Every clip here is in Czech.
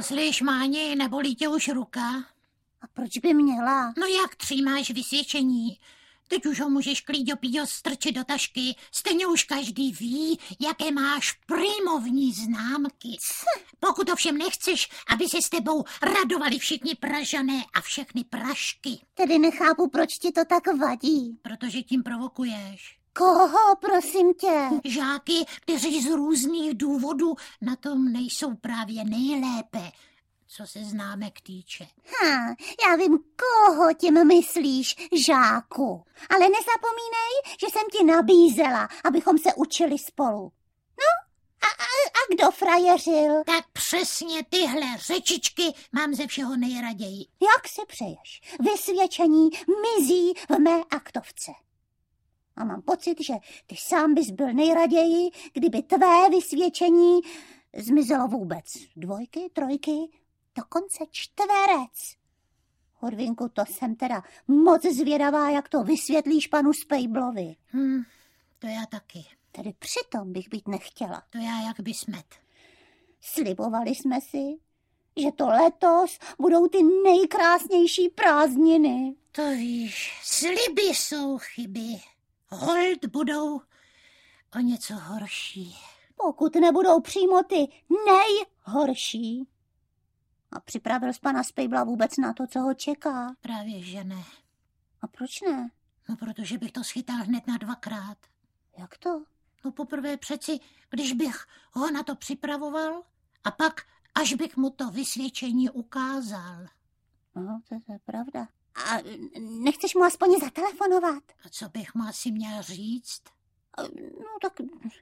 Slyš, Máni, nebolí tě už ruka? A proč by měla? No jak přijímáš vysvědčení? Teď už ho můžeš klíďopíďo strčit do tašky. Stejně už každý ví, jaké máš primovní známky. Pokud ovšem nechceš, aby se s tebou radovali všichni Pražané a všechny Pražky. Tedy nechápu, proč ti to tak vadí. Protože tím provokuješ. Koho, prosím tě? Žáky, kteří z různých důvodů na tom nejsou právě nejlépe, co se známek týče. Já vím, koho tím myslíš, žáku. Ale nezapomínej, že jsem ti nabízela, abychom se učili spolu. No, a kdo frajeřil? Tak přesně tyhle řečičky mám ze všeho nejraději. Jak si přeješ? Vysvědčení mizí v mé aktovce. A mám pocit, že ty sám bys byl nejraději, kdyby tvé vysvědčení zmizelo vůbec. 2, 3, dokonce 4. Horvinku, to jsem teda moc zvědavá, jak to vysvětlíš panu Spejblovi. To já taky. Tedy přitom bych být nechtěla. To já jak by smet. Slibovali jsme si, že to letos budou ty nejkrásnější prázdniny. To víš, sliby jsou chyby. Holt budou o něco horší. Pokud nebudou přímo ty nejhorší. A připravil jsi pana Spejbla vůbec na to, co ho čeká? Právě že ne. A proč ne? No, protože bych to schytal hned na 2krát. Jak to? No poprvé přeci, když bych ho na to připravoval a pak, až bych mu to vysvědčení ukázal. No, to je pravda. A nechceš mu aspoň zatelefonovat? A co bych mu asi měl říct? No tak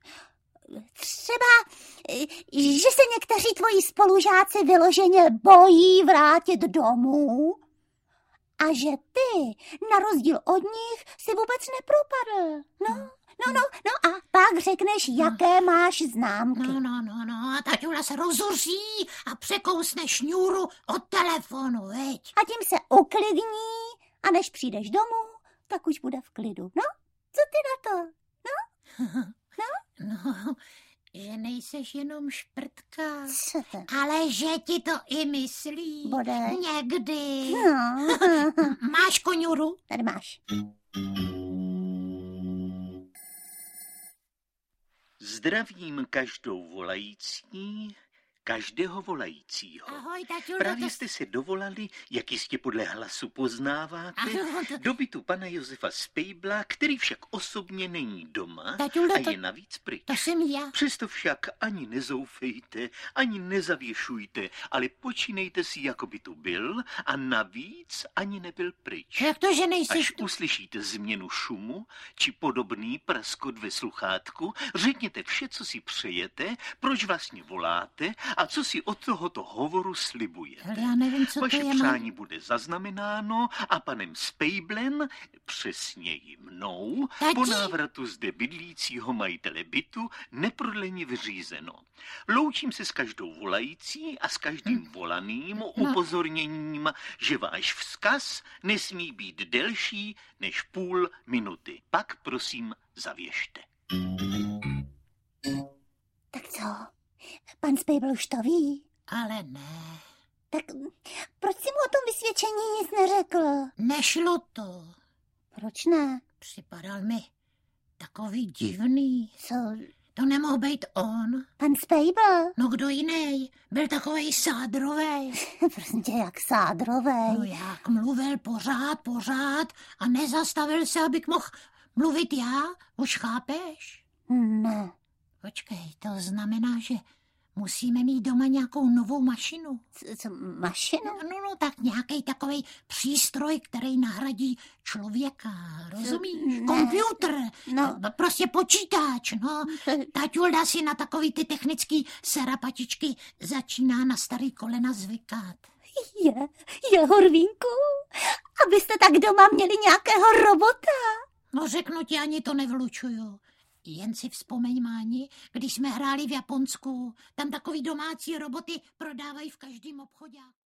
třeba, že se někteří tvoji spolužáci vyloženě bojí vrátit domů a že ty, na rozdíl od nich, si vůbec nepropadl. No a pak řekneš, jaké máš známky. No, a taťula se rozuří a překousne šňůru od telefonu, veď. A tím se uklidní a než přijdeš domů, tak už bude v klidu. No, co ty na to? No, že nejseš jenom šprtka, Co to? ale že ti to i myslí. Bodej. Někdy. No. Máš koňuru? Tady máš. Zdravím každou volající, každého volajícího. Ahoj, taťulko. Právě jste se dovolali, jak jistě podle hlasu poznáváte, do bytu pana Josefa Spejbla, který však osobně není doma a je navíc pryč. To jsem já. Přesto však ani nezoufejte, ani nezavěšujte, ale počínejte si, jako by tu byl a navíc ani nebyl pryč. Jak to, že nejseš Až uslyšíte změnu šumu či podobný praskot ve sluchátku, řekněte vše, co si přejete, proč vlastně voláte a co si od tohoto hovoru slibujete. Ale já nevím, co Vaše to je. přání bude zaznamenáno a panem Spejblem, přesněji mnou, po návratu zde bydlícího majitele bytu neprodleně vyřízeno. Loučím se s každou volající a s každým volaným upozorněním, že váš vzkaz nesmí být delší než 0,5 minuty. Pak prosím zavěšte. Tak co? Pan Spejbl už to ví? Ale ne. Tak proč jsi mu o tom vysvědčení nic neřekl? Nešlo to. Proč ne? Připadal mi takový divný. Co? To nemohl být on. Pan Spejbl? No kdo jiný? Byl takovej sádrovej. Prostě jak sádrovej. No jak mluvil pořád a nezastavil se, abych mohl mluvit já. Už chápeš? Ne. Počkej, to znamená, že musíme mít doma nějakou novou mašinu. Co, mašinu? No, tak nějaký takovej přístroj, který nahradí člověka, rozumíš? Ne. Komputer, No. prostě počítač, no. Taťulda si na takový ty technický serapatičky začíná na starý kolena zvykat. Je, Horvínku, abyste tak doma měli nějakého robota. No řeknu ti, ani to nevlučuju. Jen si vzpomeň, Máni, když jsme hráli v Japonsku, tam takový domácí roboty prodávají v každém obchodě.